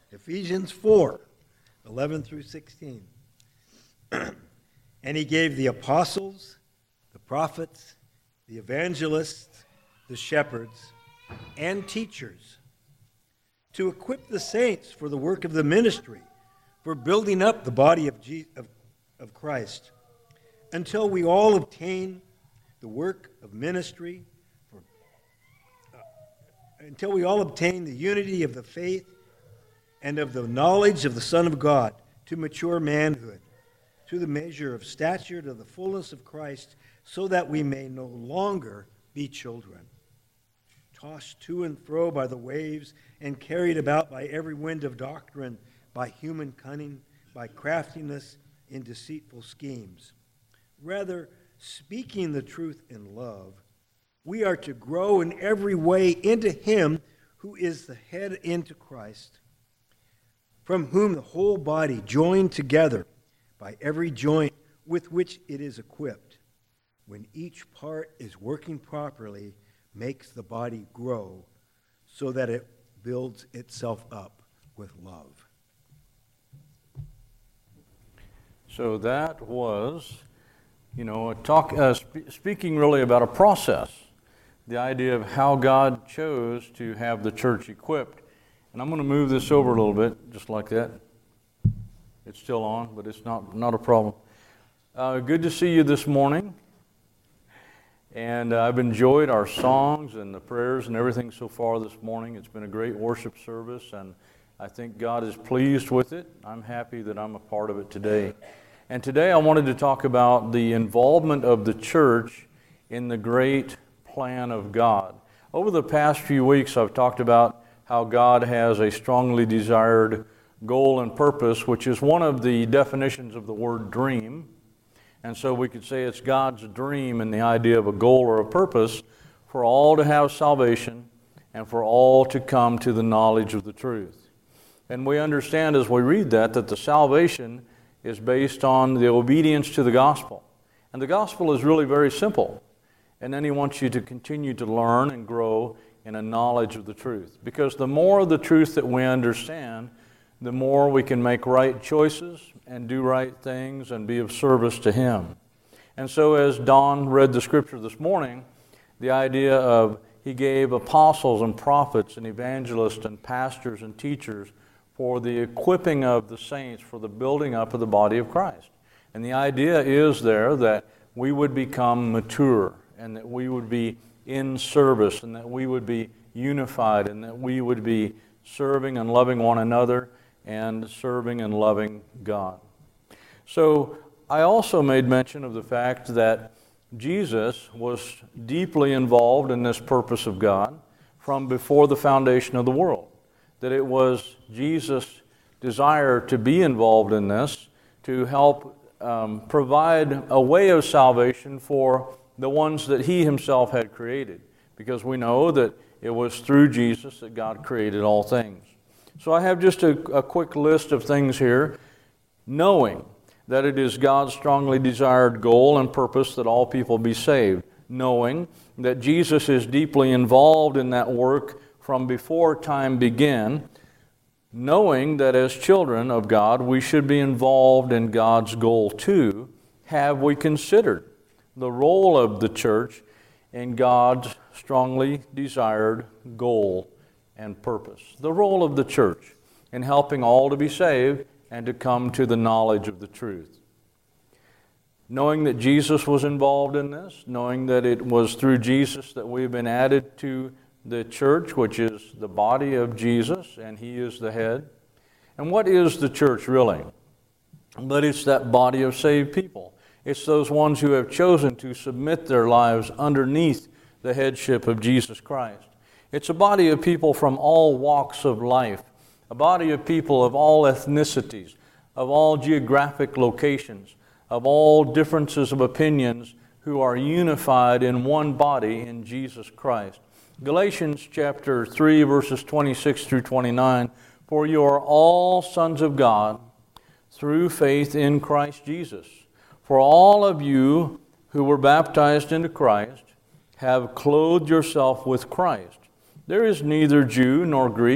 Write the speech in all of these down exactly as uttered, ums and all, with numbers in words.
Ephesians four, eleven through sixteen. And he gave the apostles, the prophets, the evangelists, the shepherds, and teachers to equip the saints for the work of the ministry, for building up the body of, Je- of, of Christ, until we all obtain the work of ministry, for, uh, until we all obtain the unity of the faith and of the knowledge of the Son of God, to mature manhood, to the measure of stature, to the fullness of Christ, so that we may no longer be children, tossed to and fro by the waves and carried about by every wind of doctrine, by human cunning, by craftiness in deceitful schemes. Rather, speaking the truth in love, we are to grow in every way into him who is the head, into Christ, from whom the whole body, joined together by every joint with which it is equipped, when each part is working properly, makes the body grow so that it builds itself up with love. So that was, you know, a talk, uh, sp- speaking really about a process, the idea of how God chose to have the church equipped. And I'm going to move this over a little bit, just like that. It's still on, but it's not, not a problem. Uh, good to see you this morning. And uh, I've enjoyed our songs and the prayers and everything so far this morning. It's been a great worship service, and I think God is pleased with it. I'm happy that I'm a part of it today. And today I wanted to talk about the involvement of the church in the great plan of God. Over the past few weeks, I've talked about how God has a strongly desired goal and purpose, which is one of the definitions of the word dream. And so we could say it's God's dream and the idea of a goal or a purpose for all to have salvation and for all to come to the knowledge of the truth. And we understand as we read that, that the salvation is based on the obedience to the gospel. And the gospel is really very simple. And then he wants you to continue to learn and grow in a knowledge of the truth. Because the more of the truth that we understand, the more we can make right choices and do right things and be of service to him. And so as Don read the scripture this morning, the idea of he gave apostles and prophets and evangelists and pastors and teachers for the equipping of the saints, for the building up of the body of Christ. And the idea is there that we would become mature and that we would be in service and that we would be unified and that we would be serving and loving one another and serving and loving God. So I also made mention of the fact that Jesus was deeply involved in this purpose of God from before the foundation of the world. That it was Jesus' desire to be involved in this, to help um, provide a way of salvation for the ones that he himself had created. Because we know that it was through Jesus that God created all things. So I have just a, a quick list of things here, knowing that it is God's strongly desired goal and purpose that all people be saved, knowing that Jesus is deeply involved in that work from before time began, knowing that as children of God, we should be involved in God's goal too. Have we considered the role of the church in God's strongly desired goal and purpose? The role of the church in helping all to be saved and to come to the knowledge of the truth. Knowing that Jesus was involved in this, knowing that it was through Jesus that we've been added to the church, which is the body of Jesus, and he is the head. And what is the church really? But it's that body of saved people. It's those ones who have chosen to submit their lives underneath the headship of Jesus Christ. It's a body of people from all walks of life, a body of people of all ethnicities, of all geographic locations, of all differences of opinions, who are unified in one body in Jesus Christ. Galatians chapter three, verses twenty-six through twenty-nine, for you are all sons of God through faith in Christ Jesus. For all of you who were baptized into Christ have clothed yourself with Christ. There is neither Jew nor Greek.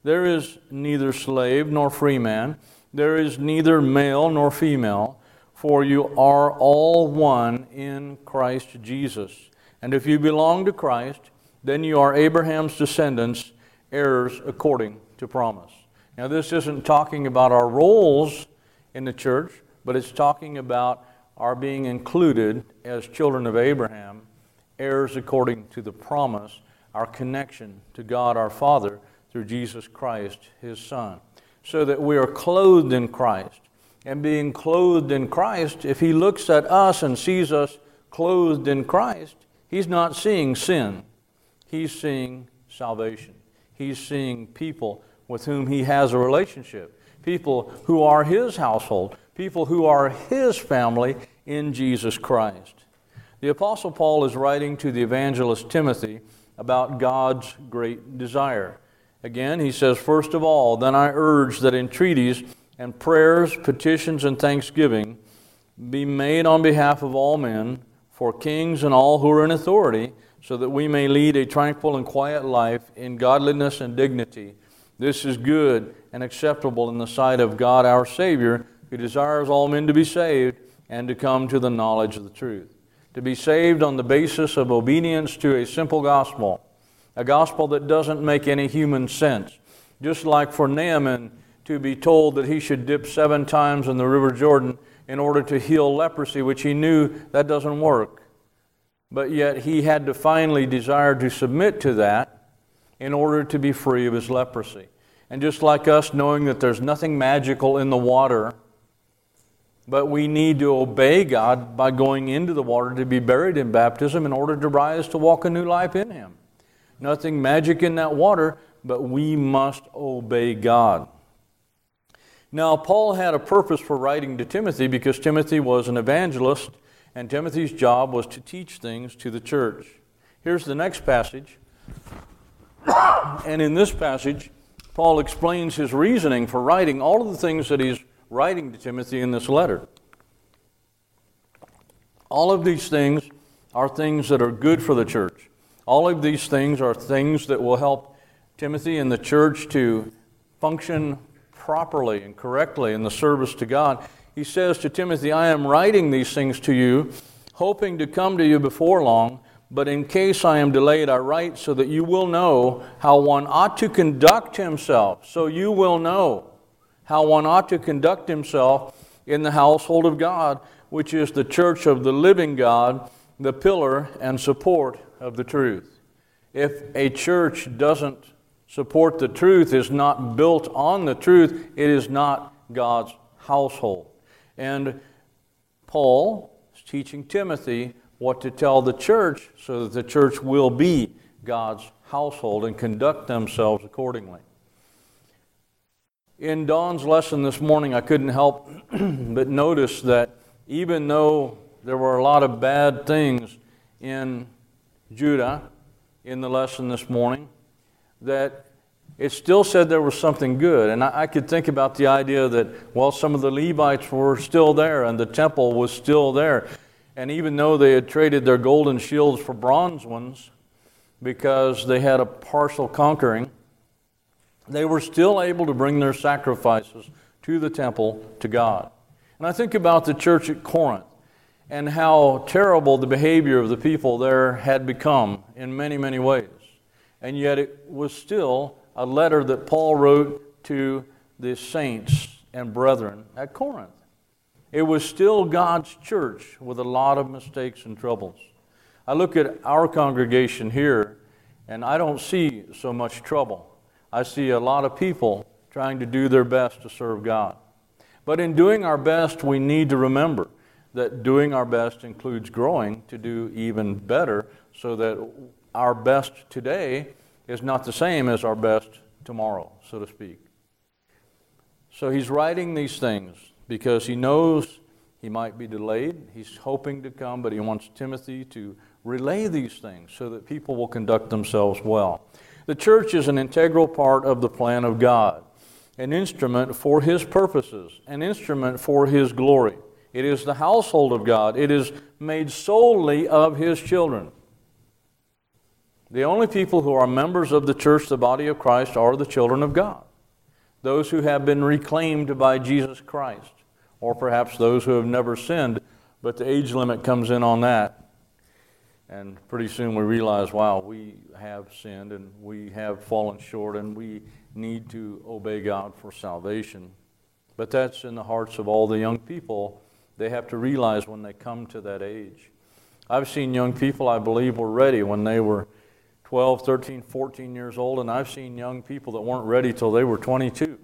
There is neither slave nor free man. There is neither male nor female, for you are all one in Christ Jesus. And if you belong to Christ, then you are Abraham's descendants, heirs according to promise. Now, this isn't talking about our roles in the church, but it's talking about our being included as children of Abraham, heirs according to the promise, our connection to God our Father through Jesus Christ, His Son, so that we are clothed in Christ. And being clothed in Christ, if He looks at us and sees us clothed in Christ, He's not seeing sin. He's seeing salvation. He's seeing people with whom He has a relationship, people who are His household, people who are His family in Jesus Christ. The Apostle Paul is writing to the evangelist Timothy about God's great desire. Again, he says, "First of all, then I urge that entreaties and prayers, petitions, and thanksgiving be made on behalf of all men, for kings and all who are in authority, so that we may lead a tranquil and quiet life in godliness and dignity. This is good and acceptable in the sight of God our Savior, who desires all men to be saved and to come to the knowledge of the truth." To be saved on the basis of obedience to a simple gospel, a gospel that doesn't make any human sense. Just like for Naaman to be told that he should dip seven times in the River Jordan in order to heal leprosy, which he knew that doesn't work. But yet he had to finally desire to submit to that in order to be free of his leprosy. And just like us, knowing that there's nothing magical in the water, but we need to obey God by going into the water to be buried in baptism in order to rise to walk a new life in Him. Nothing magic in that water, but we must obey God. Now, Paul had a purpose for writing to Timothy because Timothy was an evangelist, and Timothy's job was to teach things to the church. Here's the next passage. And in this passage, Paul explains his reasoning for writing all of the things that he's writing to Timothy in this letter. All of these things are things that are good for the church. All of these things are things that will help Timothy and the church to function properly and correctly in the service to God. He says to Timothy, "I am writing these things to you, hoping to come to you before long, but in case I am delayed, I write so that you will know how one ought to conduct himself." So you will know how one ought to conduct himself in the household of God, which is the church of the living God, the pillar and support of the truth. If a church doesn't support the truth, is not built on the truth, it is not God's household. And Paul is teaching Timothy what to tell the church so that the church will be God's household and conduct themselves accordingly. In Don's lesson this morning, I couldn't help but notice that even though there were a lot of bad things in Judah in the lesson this morning, that it still said there was something good. And I, I could think about the idea that, well, some of the Levites were still there and the temple was still there. And even though they had traded their golden shields for bronze ones because they had a partial conquering, they were still able to bring their sacrifices to the temple to God. And I think about the church at Corinth and how terrible the behavior of the people there had become in many, many ways. And yet it was still a letter that Paul wrote to the saints and brethren at Corinth. It was still God's church with a lot of mistakes and troubles. I look at our congregation here, and I don't see so much trouble. I see a lot of people trying to do their best to serve God. But in doing our best, we need to remember that doing our best includes growing to do even better, so that our best today is not the same as our best tomorrow, so to speak. So he's writing these things because he knows he might be delayed. He's hoping to come, but he wants Timothy to relay these things so that people will conduct themselves well. The church is an integral part of the plan of God, an instrument for His purposes, an instrument for His glory. It is the household of God. It is made solely of His children. The only people who are members of the church, the body of Christ, are the children of God. Those who have been reclaimed by Jesus Christ, or perhaps those who have never sinned, but the age limit comes in on that. And pretty soon we realize, wow, we have sinned and we have fallen short and we need to obey God for salvation. But that's in the hearts of all the young people. They have to realize when they come to that age. I've seen young people, I believe, were ready when they were twelve, thirteen, fourteen years old, and I've seen young people that weren't ready till they were twenty-two.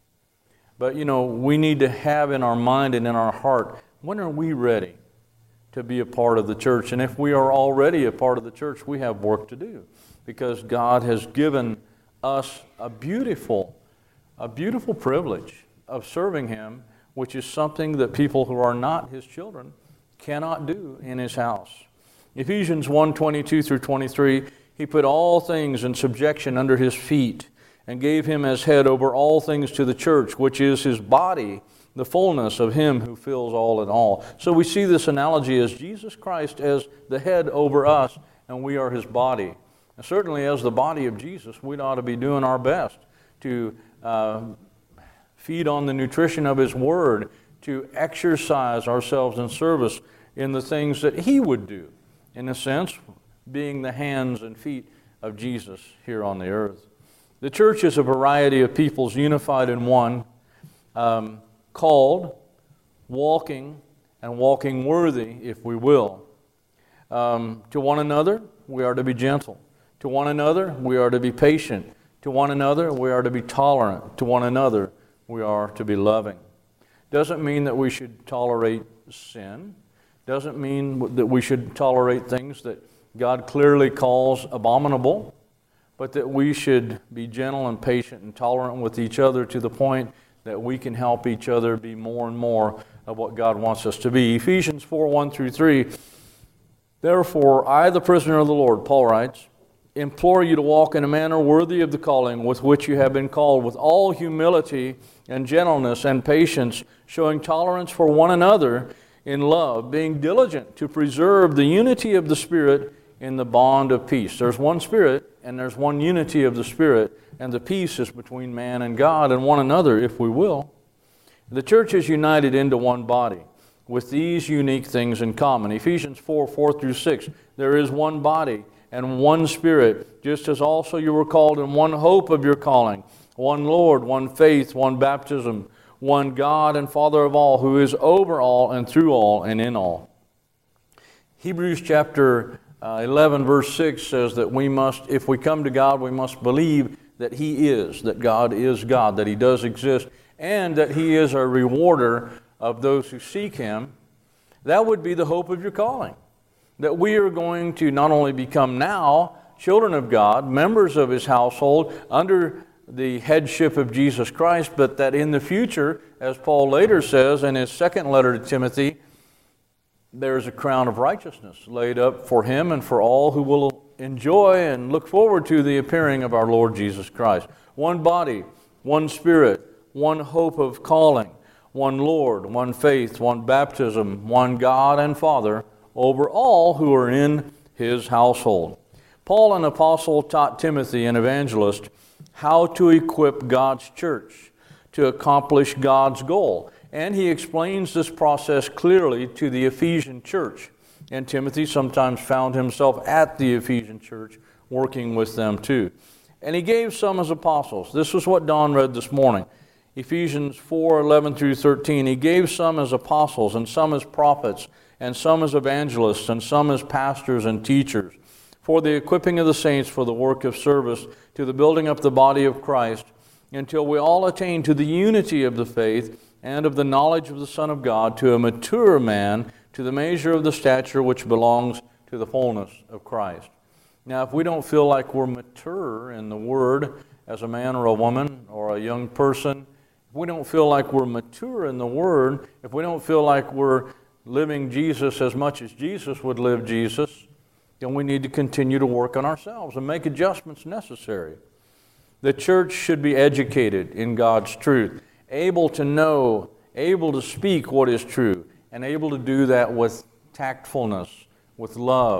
But, you know, we need to have in our mind and in our heart, when are we ready to be a part of the church? And if we are already a part of the church, we have work to do, because God has given us a beautiful, a beautiful privilege of serving Him, which is something that people who are not His children cannot do in His house. Ephesians one, twenty-two through twenty-three, He put all things in subjection under His feet, and gave Him as head over all things to the church, which is His body, the fullness of Him who fills all in all. So we see this analogy as Jesus Christ as the head over us, and we are His body. And certainly as the body of Jesus, we ought to be doing our best to uh, feed on the nutrition of His Word, to exercise ourselves in service in the things that He would do, in a sense, being the hands and feet of Jesus here on the earth. The church is a variety of peoples unified in one, um, called, walking, and walking worthy, if we will. Um, to one another, we are to be gentle. To one another, we are to be patient. To one another, we are to be tolerant. To one another, we are to be loving. Doesn't mean that we should tolerate sin. Doesn't mean that we should tolerate things that God clearly calls abominable, but that we should be gentle and patient and tolerant with each other to the point that we can help each other be more and more of what God wants us to be. Ephesians four, one through three, therefore I, the prisoner of the Lord, Paul writes, implore you to walk in a manner worthy of the calling with which you have been called, with all humility and gentleness and patience, showing tolerance for one another in love, being diligent to preserve the unity of the Spirit in the bond of peace. There's one Spirit, and there's one unity of the Spirit, and the peace is between man and God and one another, if we will. The church is united into one body with these unique things in common. Ephesians four, four through six, there is one body and one Spirit, just as also you were called in one hope of your calling, one Lord, one faith, one baptism, one God and Father of all, who is over all and through all and in all. Hebrews chapter uh, eleven, verse six says that we must, if we come to God, we must believe that He is, that God is God, that He does exist, and that He is a rewarder of those who seek Him. That would be the hope of your calling, that we are going to not only become now children of God, members of His household, under the headship of Jesus Christ, but that in the future, as Paul later says in his second letter to Timothy, there is a crown of righteousness laid up for him and for all who will enjoy and look forward to the appearing of our Lord Jesus Christ. One body, one Spirit, one hope of calling, one Lord, one faith, one baptism, one God and Father over all who are in His household. Paul, an apostle, taught Timothy, an evangelist, how to equip God's church to accomplish God's goal. And he explains this process clearly to the Ephesian church. And Timothy sometimes found himself at the Ephesian church working with them too. And he gave some as apostles. This was what Don read this morning. Ephesians four, eleven through thirteen. He gave some as apostles, and some as prophets, and some as evangelists, and some as pastors and teachers, for the equipping of the saints for the work of service, to the building up the body of Christ, until we all attain to the unity of the faith and of the knowledge of the Son of God, to a mature man, to the measure of the stature which belongs to the fullness of Christ. Now, if we don't feel like we're mature in the Word as a man or a woman or a young person, if we don't feel like we're mature in the Word, if we don't feel like we're living Jesus as much as Jesus would live Jesus, then we need to continue to work on ourselves and make adjustments necessary. The church should be educated in God's truth, able to know, able to speak what is true, and able to do that with tactfulness, with love,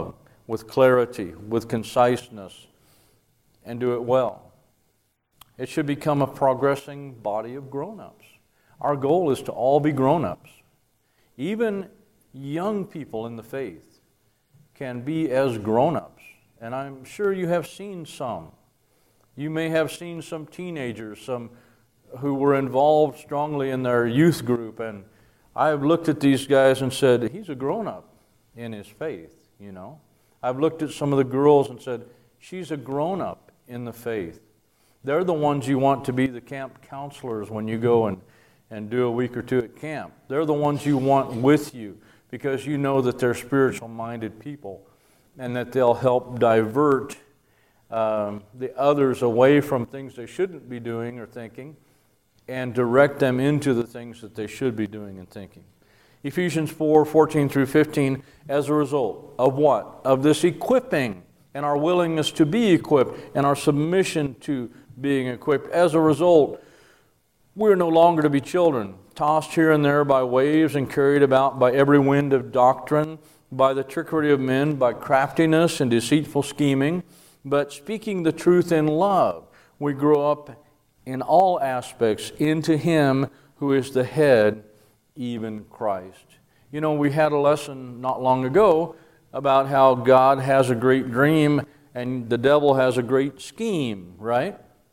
with clarity, with conciseness, and do it well. It should become a progressing body of grown-ups. Our goal is to all be grown-ups. Even young people in the faith can be as grown-ups, and I'm sure you have seen some. You may have seen some teenagers, some who were involved strongly in their youth group, and I've looked at these guys and said, he's a grown-up in his faith, you know. I've looked at some of the girls and said, she's a grown-up in the faith. They're the ones you want to be the camp counselors when you go and, and do a week or two at camp. They're the ones you want with you because you know that they're spiritual-minded people and that they'll help divert um, the others away from things they shouldn't be doing or thinking and direct them into the things that they should be doing and thinking. Ephesians four, fourteen through fifteen, as a result of what? Of this equipping and our willingness to be equipped and our submission to being equipped. As a result, we're no longer to be children, tossed here and there by waves and carried about by every wind of doctrine, by the trickery of men, by craftiness and deceitful scheming, but speaking the truth in love, we grow up in all aspects into Him who is the head, even Christ. You know, we had a lesson not long ago about how God has a great dream and the devil has a great scheme, right?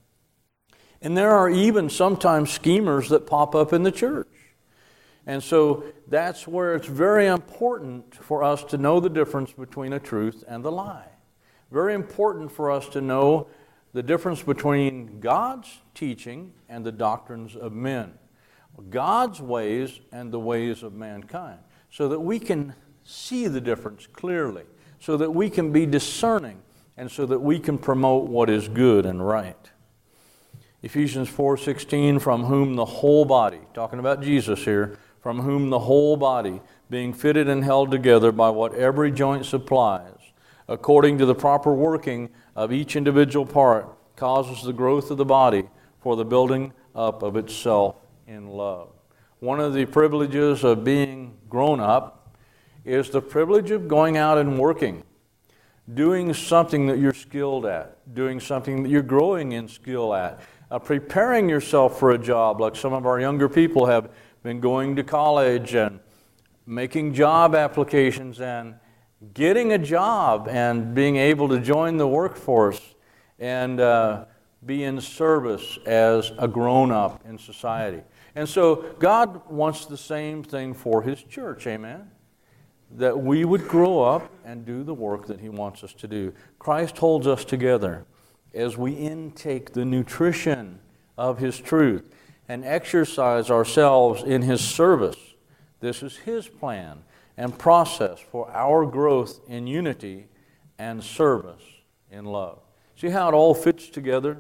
And there are even sometimes schemers that pop up in the church. And so that's where it's very important for us to know the difference between a truth and a lie. Very important for us to know the difference between God's teaching and the doctrines of men. God's ways and the ways of mankind, so that we can see the difference clearly, so that we can be discerning, and so that we can promote what is good and right. Ephesians four sixteen, from whom the whole body, talking about Jesus here, from whom the whole body, being fitted and held together by what every joint supplies, according to the proper working of each individual part, causes the growth of the body for the building up of itself in love. One of the privileges of being grown up is the privilege of going out and working, doing something that you're skilled at, doing something that you're growing in skill at, uh, preparing yourself for a job, like some of our younger people have been going to college and making job applications and getting a job and being able to join the workforce and uh, be in service as a grown-up in society. And so God wants the same thing for His church, amen? That we would grow up and do the work that He wants us to do. Christ holds us together as we intake the nutrition of His truth and exercise ourselves in His service. This is His plan and process for our growth in unity and service in love. See how it all fits together?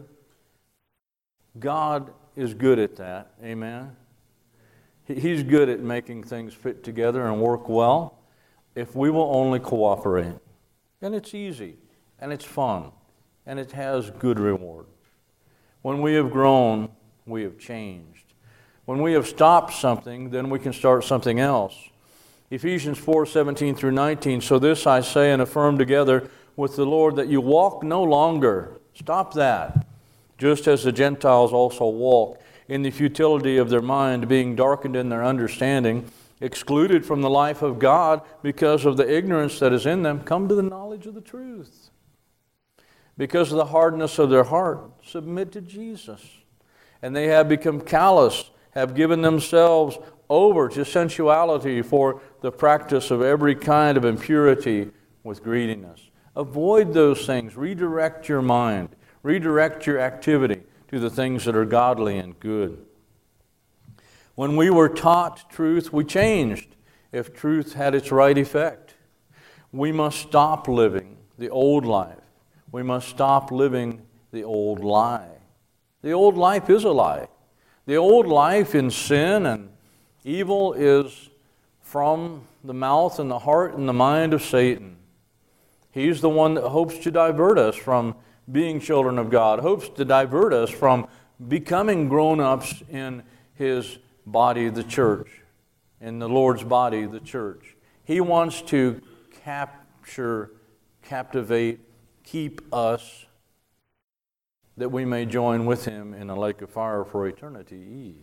God is good at that, amen? He's good at making things fit together and work well if we will only cooperate. And it's easy, and it's fun, and it has good reward. When we have grown, we have changed. When we have stopped something, then we can start something else. Ephesians four seventeen through nineteen, so this I say and affirm together with the Lord, that you walk no longer. Stop that. Just as the Gentiles also walk in the futility of their mind, being darkened in their understanding, excluded from the life of God because of the ignorance that is in them, come to the knowledge of the truth. Because of the hardness of their heart, submit to Jesus. And they have become callous, have given themselves over to sensuality for the practice of every kind of impurity with greediness. Avoid those things. Redirect your mind. Redirect your activity to the things that are godly and good. When we were taught truth, we changed if truth had its right effect. We must stop living the old life. We must stop living the old lie. The old life is a lie. The old life in sin and evil is from the mouth and the heart and the mind of Satan. He's the one that hopes to divert us from being children of God, hopes to divert us from becoming grown-ups in His body, the church, in the Lord's body, the church. He wants to capture, captivate, keep us, that we may join with him in a lake of fire for eternity.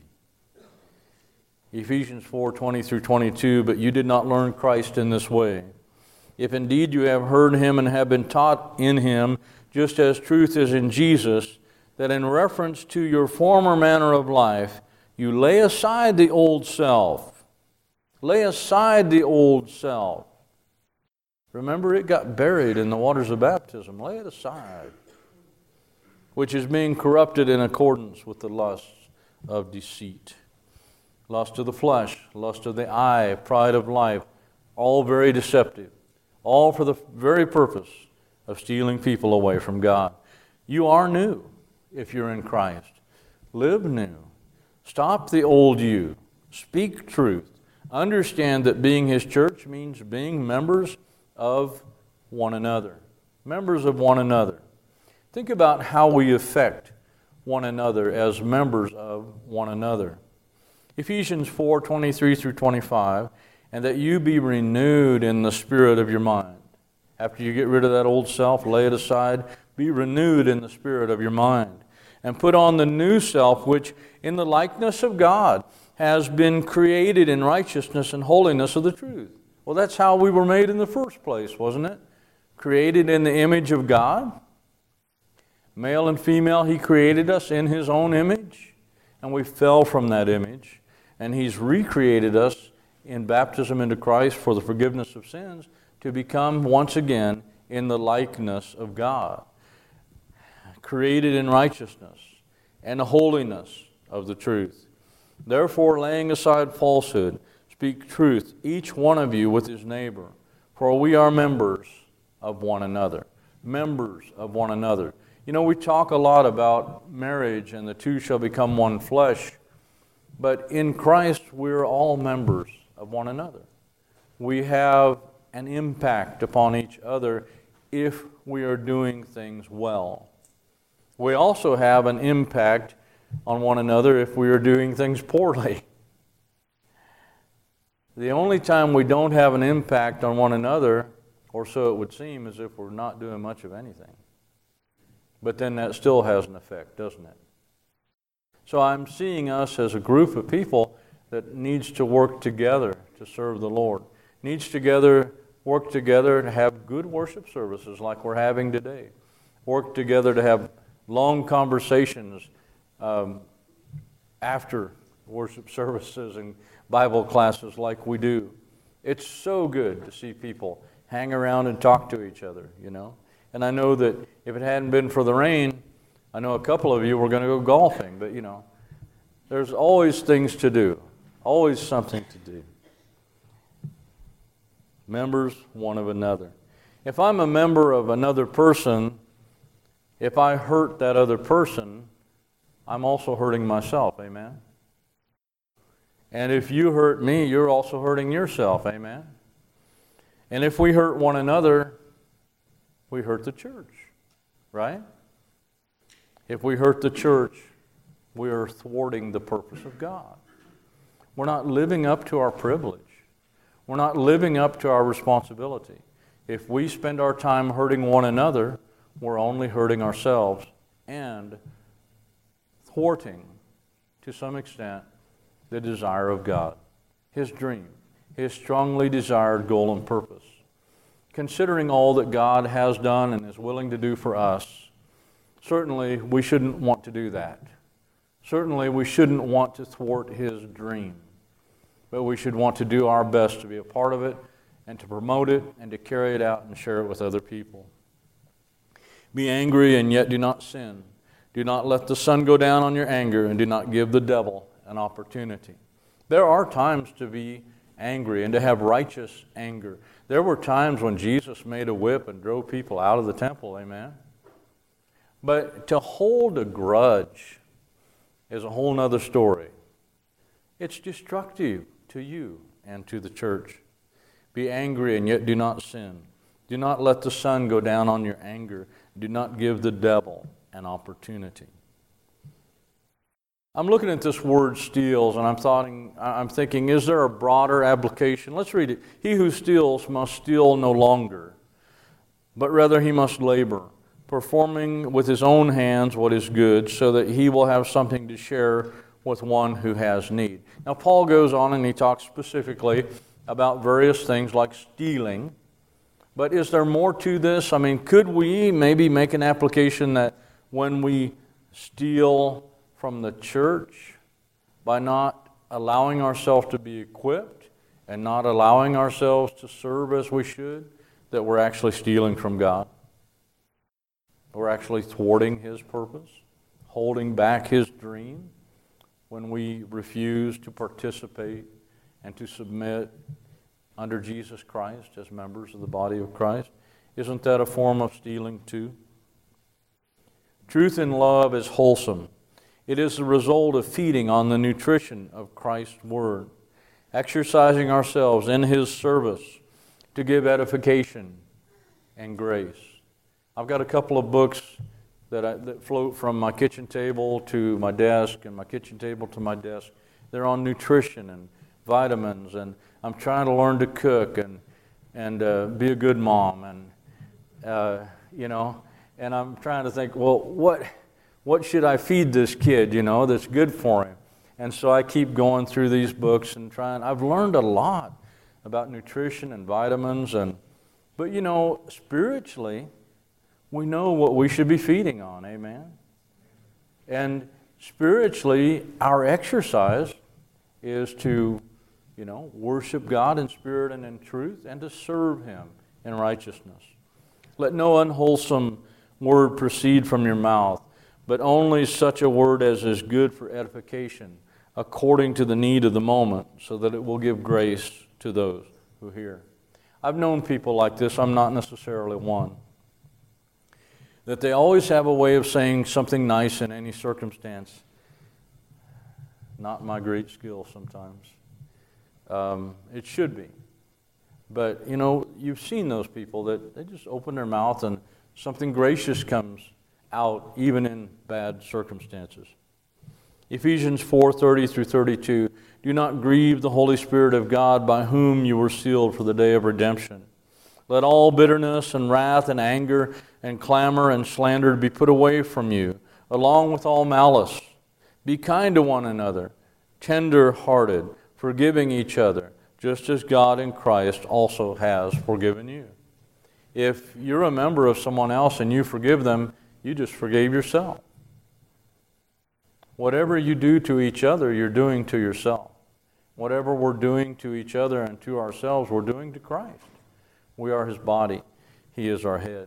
Ephesians four, twenty through twenty-two, but you did not learn Christ in this way. If indeed you have heard him and have been taught in him, just as truth is in Jesus, that in reference to your former manner of life, you lay aside the old self. Lay aside the old self. Remember, it got buried in the waters of baptism. Lay it aside. Which is being corrupted in accordance with the lusts of deceit. Lust of the flesh, lust of the eye, pride of life, all very deceptive. All for the very purpose of stealing people away from God. You are new if you're in Christ. Live new. Stop the old you. Speak truth. Understand that being his church means being members of one another. Members of one another. Think about how we affect one another as members of one another. Ephesians four, twenty-three through twenty-five, and that you be renewed in the spirit of your mind. After you get rid of that old self, lay it aside, be renewed in the spirit of your mind. And put on the new self, which in the likeness of God has been created in righteousness and holiness of the truth. Well, that's how we were made in the first place, wasn't it? Created in the image of God. Male and female, he created us in his own image. And we fell from that image. And he's recreated us in baptism into Christ for the forgiveness of sins to become once again in the likeness of God. Created in righteousness and the holiness of the truth. Therefore, laying aside falsehood, speak truth, each one of you with his neighbor. For we are members of one another. Members of one another. You know, we talk a lot about marriage and the two shall become one flesh. But in Christ, we're all members of one another. We have an impact upon each other if we are doing things well. We also have an impact on one another if we are doing things poorly. The only time we don't have an impact on one another, or so it would seem, is if we're not doing much of anything. But then that still has an effect, doesn't it? So I'm seeing us as a group of people that needs to work together to serve the Lord. Needs together, work together to have good worship services like we're having today. Work together to have long conversations um, after worship services and Bible classes like we do. It's so good to see people hang around and talk to each other, you know. And I know that if it hadn't been for the rain, I know a couple of you were going to go golfing, but you know, there's always things to do, always something to do. Members one of another. If I'm a member of another person, if I hurt that other person, I'm also hurting myself, amen? And if you hurt me, you're also hurting yourself, amen? And if we hurt one another, we hurt the church, right? If we hurt the church, we are thwarting the purpose of God. We're not living up to our privilege. We're not living up to our responsibility. If we spend our time hurting one another, we're only hurting ourselves and thwarting, to some extent, the desire of God, His dream, His strongly desired goal and purpose. Considering all that God has done and is willing to do for us, certainly we shouldn't want to do that. Certainly we shouldn't want to thwart His dream. But we should want to do our best to be a part of it and to promote it and to carry it out and share it with other people. Be angry and yet do not sin. Do not let the sun go down on your anger and do not give the devil an opportunity. There are times to be angry and to have righteous anger. There were times when Jesus made a whip and drove people out of the temple, amen? But to hold a grudge is a whole other story. It's destructive to you and to the church. Be angry and yet do not sin. Do not let the sun go down on your anger. Do not give the devil an opportunity. I'm looking at this word steals, and I'm, thoughting, I'm thinking, is there a broader application? Let's read it. He who steals must steal no longer, but rather he must labor, performing with his own hands what is good, so that he will have something to share with one who has need. Now, Paul goes on and he talks specifically about various things like stealing. But is there more to this? I mean, could we maybe make an application that when we steal from the church, by not allowing ourselves to be equipped and not allowing ourselves to serve as we should, that we're actually stealing from God? We're actually thwarting His purpose, holding back His dream when we refuse to participate and to submit under Jesus Christ as members of the body of Christ. Isn't that a form of stealing too? Truth in love is wholesome. It is the result of feeding on the nutrition of Christ's Word, exercising ourselves in His service to give edification and grace. I've got a couple of books that, I, that float from my kitchen table to my desk and my kitchen table to my desk. They're on nutrition and vitamins, and I'm trying to learn to cook and and uh, be a good mom, and uh, you know, and I'm trying to think, well, what what should I feed this kid, you know, that's good for him? And so I keep going through these books and trying. I've learned a lot about nutrition and vitamins, and but you know, spiritually, we know what we should be feeding on, amen? And spiritually, our exercise is to, you know, worship God in spirit and in truth, and to serve Him in righteousness. Let no unwholesome word proceed from your mouth, but only such a word as is good for edification, according to the need of the moment, so that it will give grace to those who hear. I've known people like this. I'm not necessarily one. That they always have a way of saying something nice in any circumstance. Not my great skill sometimes. Um, it should be. But, you know, you've seen those people that they just open their mouth and something gracious comes out even in bad circumstances. Ephesians four thirty through thirty-two, do not grieve the Holy Spirit of God, by whom you were sealed for the day of redemption. Let all bitterness and wrath and anger and clamor and slander be put away from you, along with all malice. Be kind to one another, tender-hearted, forgiving each other, just as God in Christ also has forgiven you. If you're a member of someone else and you forgive them, you just forgave yourself. Whatever you do to each other, you're doing to yourself. Whatever we're doing to each other and to ourselves, we're doing to Christ. We are His body. He is our head.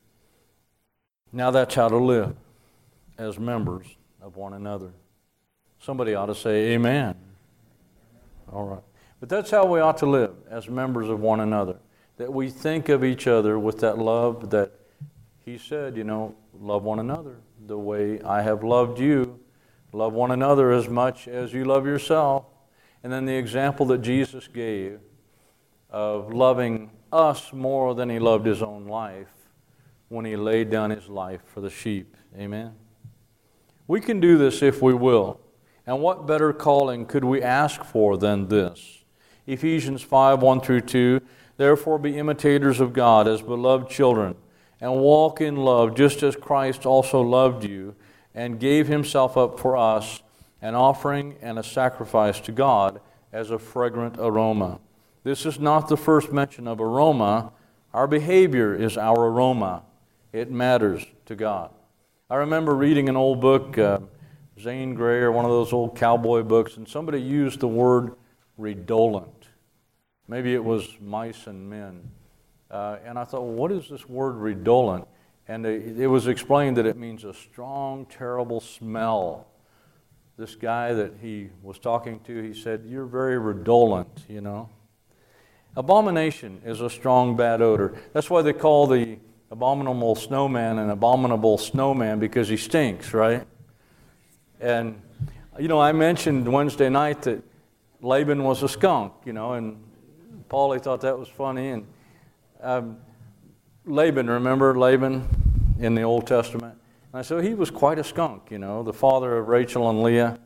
Now that's how to live as members of one another. Somebody ought to say amen. All right. But that's how we ought to live as members of one another. That we think of each other with that love that He said, you know, love one another the way I have loved you. Love one another as much as you love yourself. And then the example that Jesus gave of loving us more than He loved His own life when He laid down His life for the sheep. Amen? We can do this if we will. And what better calling could we ask for than this? Ephesians five, one through two, therefore be imitators of God as beloved children, and walk in love just as Christ also loved you and gave Himself up for us, an offering and a sacrifice to God as a fragrant aroma. This is not the first mention of aroma. Our behavior is our aroma. It matters to God. I remember reading an old book, uh, Zane Grey, or one of those old cowboy books, and somebody used the word redolent. Maybe it was mice and men. Uh, and I thought, well, what is this word redolent? And it, it was explained that it means a strong, terrible smell. This guy that he was talking to, he said, you're very redolent, you know. Abomination is a strong, bad odor. That's why they call the abominable snowman an abominable snowman, because he stinks, right? And, you know, I mentioned Wednesday night that Laban was a skunk, you know, and Paulie thought that was funny. And um, Laban, remember Laban in the Old Testament? And I said, he was quite a skunk, you know, the father of Rachel and Leah.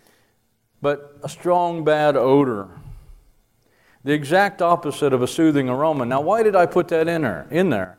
But a strong, bad odor. The exact opposite of a soothing aroma. Now, why did I put that in there? In there?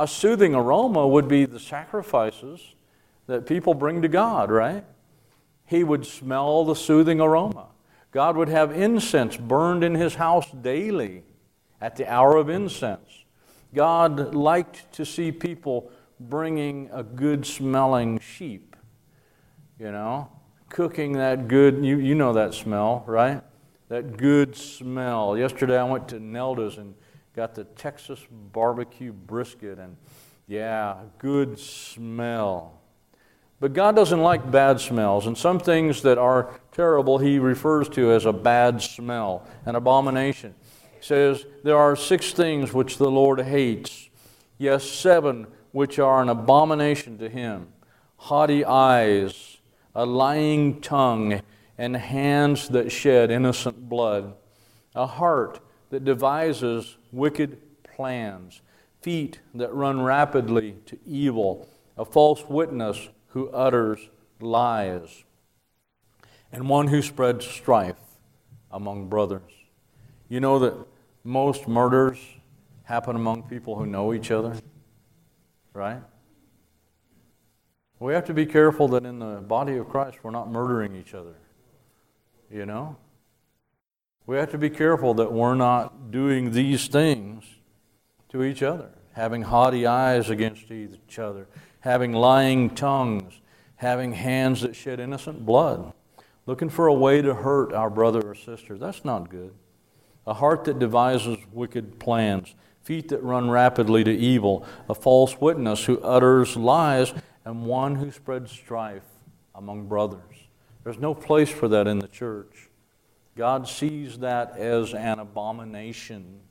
A soothing aroma would be the sacrifices that people bring to God, right? He would smell the soothing aroma. God would have incense burned in His house daily at the hour of incense. God liked to see people bringing a good-smelling sheep, you know, cooking that good, you, you know that smell, right? That good smell. Yesterday I went to Nelda's and got the Texas barbecue brisket, and yeah, good smell. But God doesn't like bad smells, and some things that are terrible He refers to as a bad smell, an abomination. He says, there are six things which the Lord hates, yes, seven which are an abomination to Him: haughty eyes, a lying tongue, and hands that shed innocent blood, a heart that devises wicked plans, feet that run rapidly to evil, a false witness who utters lies, and one who spreads strife among brothers. You know that most murders happen among people who know each other, right? We have to be careful that in the body of Christ we're not murdering each other, you know? We have to be careful that we're not doing these things to each other, having haughty eyes against each other, having lying tongues, having hands that shed innocent blood, looking for a way to hurt our brother or sister. That's not good. A heart that devises wicked plans, feet that run rapidly to evil, a false witness who utters lies, and one who spreads strife among brothers. There's no place for that in the church. God sees that as an abomination.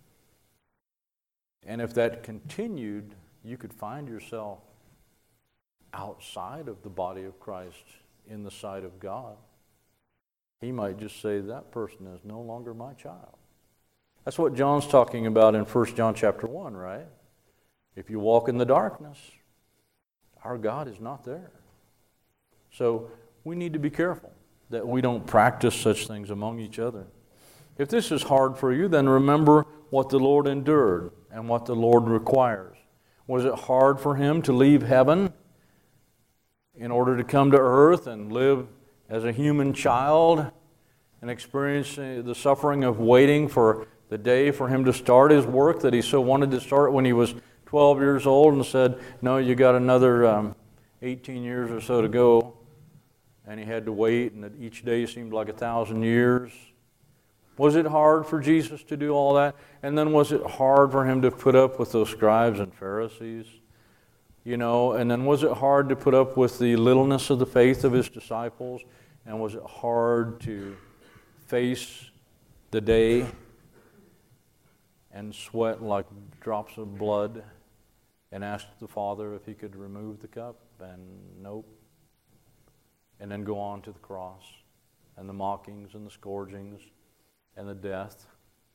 And if that continued, you could find yourself outside of the body of Christ in the sight of God. He might just say, that person is no longer my child. That's what John's talking about in First John chapter one, right? If you walk in the darkness, our God is not there. So we need to be careful that we don't practice such things among each other. If this is hard for you, then remember what the Lord endured and what the Lord requires. Was it hard for Him to leave heaven in order to come to earth and live as a human child and experience the suffering of waiting for the day for Him to start His work that He so wanted to start when He was twelve years old and said, no, you got another um, eighteen years or so to go, and He had to wait, and that each day seemed like a thousand years? Was it hard for Jesus to do all that? And then was it hard for Him to put up with those scribes and Pharisees? You know, and then was it hard to put up with the littleness of the faith of His disciples? And was it hard to face the day and sweat like drops of blood and ask the Father if He could remove the cup? And nope. And then go on to the cross and the mockings and the scourgings and the death.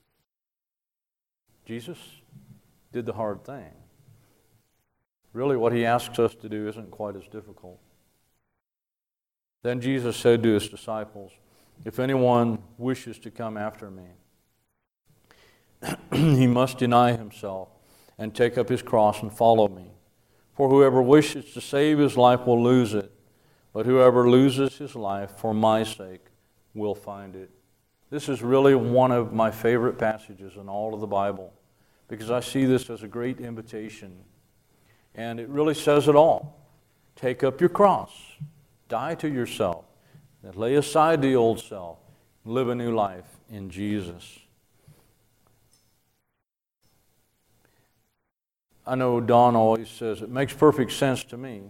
Jesus did the hard thing. Really, what He asks us to do isn't quite as difficult. Then Jesus said to His disciples, if anyone wishes to come after me, he must deny himself and take up his cross and follow me. For whoever wishes to save his life will lose it, but whoever loses his life for my sake will find it. This is really one of my favorite passages in all of the Bible, because I see this as a great invitation. And it really says it all. Take up your cross. Die to yourself. And lay aside the old self. Live a new life in Jesus. I know Don always says, it makes perfect sense to me.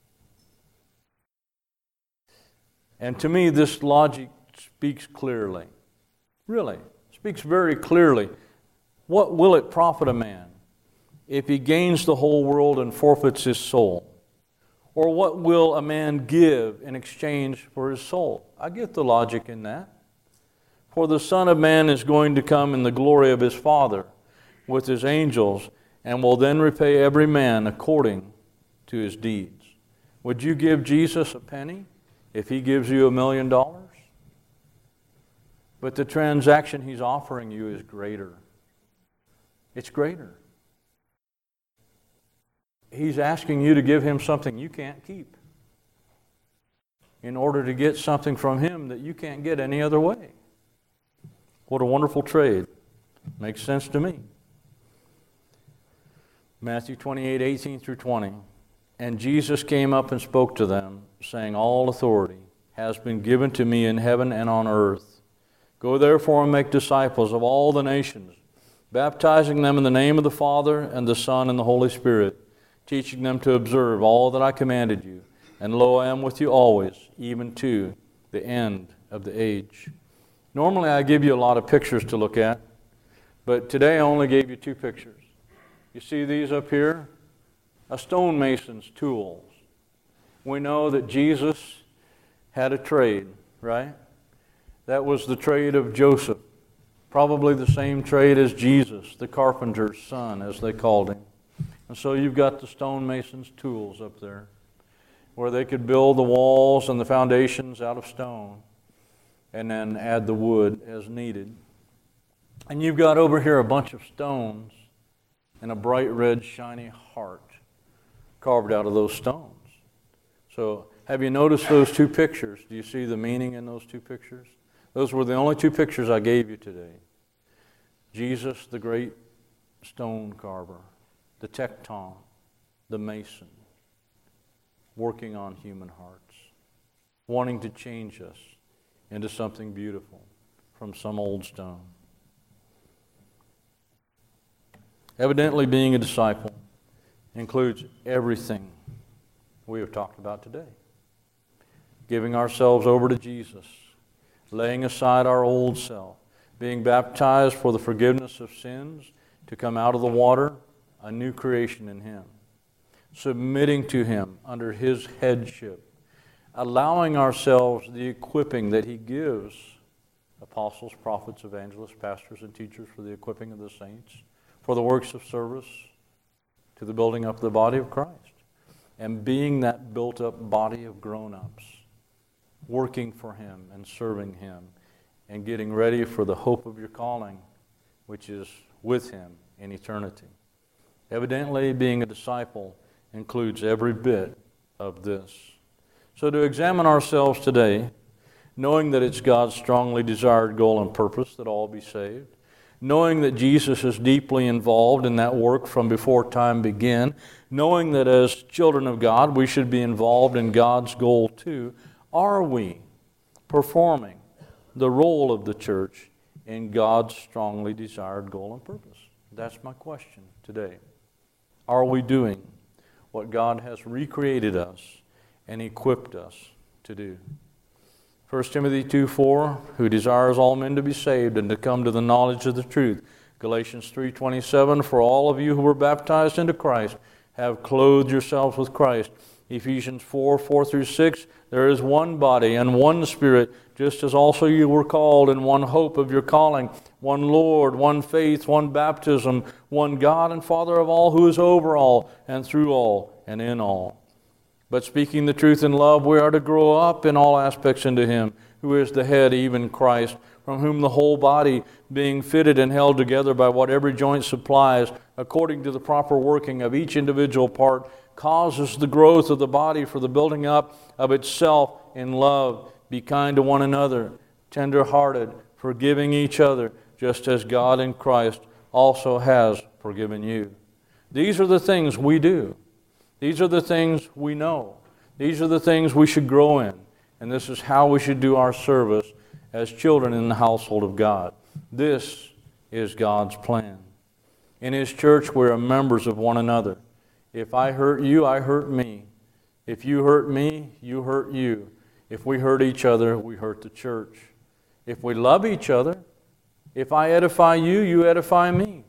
And to me, this logic speaks clearly. Really, speaks very clearly. What will it profit a man if he gains the whole world and forfeits his soul? Or what will a man give in exchange for his soul? I get the logic in that. For the Son of Man is going to come in the glory of His Father with His angels, and will then repay every man according to his deeds. Would you give Jesus a penny if He gives you a million dollars? But the transaction He's offering you is greater. It's greater. He's asking you to give Him something you can't keep in order to get something from Him that you can't get any other way. What a wonderful trade. Makes sense to me. Matthew twenty-eight, eighteen through twenty. And Jesus came up and spoke to them, saying, All authority has been given to me in heaven and on earth. Go therefore and make disciples of all the nations, baptizing them in the name of the Father and the Son and the Holy Spirit, teaching them to observe all that I commanded you. And lo, I am with you always, even to the end of the age. Normally I give you a lot of pictures to look at, but today I only gave you two pictures. You see these up here? A stonemason's tools. We know that Jesus had a trade, right? That was the trade of Joseph. Probably the same trade as Jesus, the carpenter's son, as they called him. And so you've got the stonemason's tools up there, where they could build the walls and the foundations out of stone and then add the wood as needed. And you've got over here a bunch of stones and a bright red shiny heart carved out of those stones. So have you noticed those two pictures? Do you see the meaning in those two pictures? Those were the only two pictures I gave you today. Jesus, the great stone carver, the tecton, the mason, working on human hearts, wanting to change us into something beautiful from some old stone. Evidently, being a disciple includes everything we have talked about today. Giving ourselves over to Jesus, laying aside our old self, being baptized for the forgiveness of sins, to come out of the water, a new creation in Him, submitting to Him under His headship, allowing ourselves the equipping that He gives, apostles, prophets, evangelists, pastors, and teachers, for the equipping of the saints, for the works of service, to the building up of the body of Christ, and being that built-up body of grown-ups, working for Him and serving Him, and getting ready for the hope of your calling, which is with Him in eternity. Evidently, being a disciple includes every bit of this. So to examine ourselves today, knowing that it's God's strongly desired goal and purpose that all be saved, knowing that Jesus is deeply involved in that work from before time began, knowing that as children of God we should be involved in God's goal too, are we performing the role of the church in God's strongly desired goal and purpose? That's my question today. Are we doing what God has recreated us and equipped us to do? First Timothy two four, who desires all men to be saved and to come to the knowledge of the truth. Galatians three twenty-seven, for all of you who were baptized into Christ have clothed yourselves with Christ. Ephesians four, four through six, there is one body and one Spirit, just as also you were called in one hope of your calling, one Lord, one faith, one baptism, one God and Father of all, who is over all and through all and in all. But speaking the truth in love, we are to grow up in all aspects into Him, who is the head, even Christ, from whom the whole body, being fitted and held together by what every joint supplies, according to the proper working of each individual part, causes the growth of the body for the building up of itself in love. Be kind to one another, tender-hearted, forgiving each other, just as God in Christ also has forgiven you. These are the things we do. These are the things we know. These are the things we should grow in. And this is how we should do our service as children in the household of God. This is God's plan. In His church, we are members of one another. If I hurt you, I hurt me. If you hurt me, you hurt you. If we hurt each other, we hurt the church. If we love each other, if I edify you, you edify me.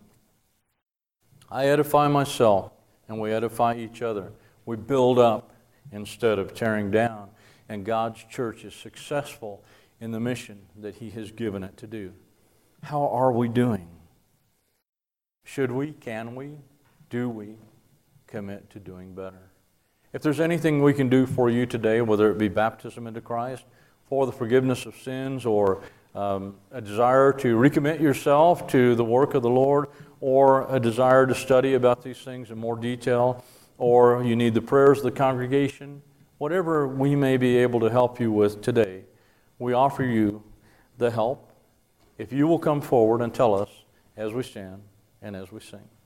I edify myself, and we edify each other. We build up instead of tearing down. And God's church is successful in the mission that He has given it to do. How are we doing? Should we, can we, do we commit to doing better? If there's anything we can do for you today, whether it be baptism into Christ, for the forgiveness of sins, or um, a desire to recommit yourself to the work of the Lord, or a desire to study about these things in more detail, or you need the prayers of the congregation, whatever we may be able to help you with today, we offer you the help if you will come forward and tell us as we stand and as we sing.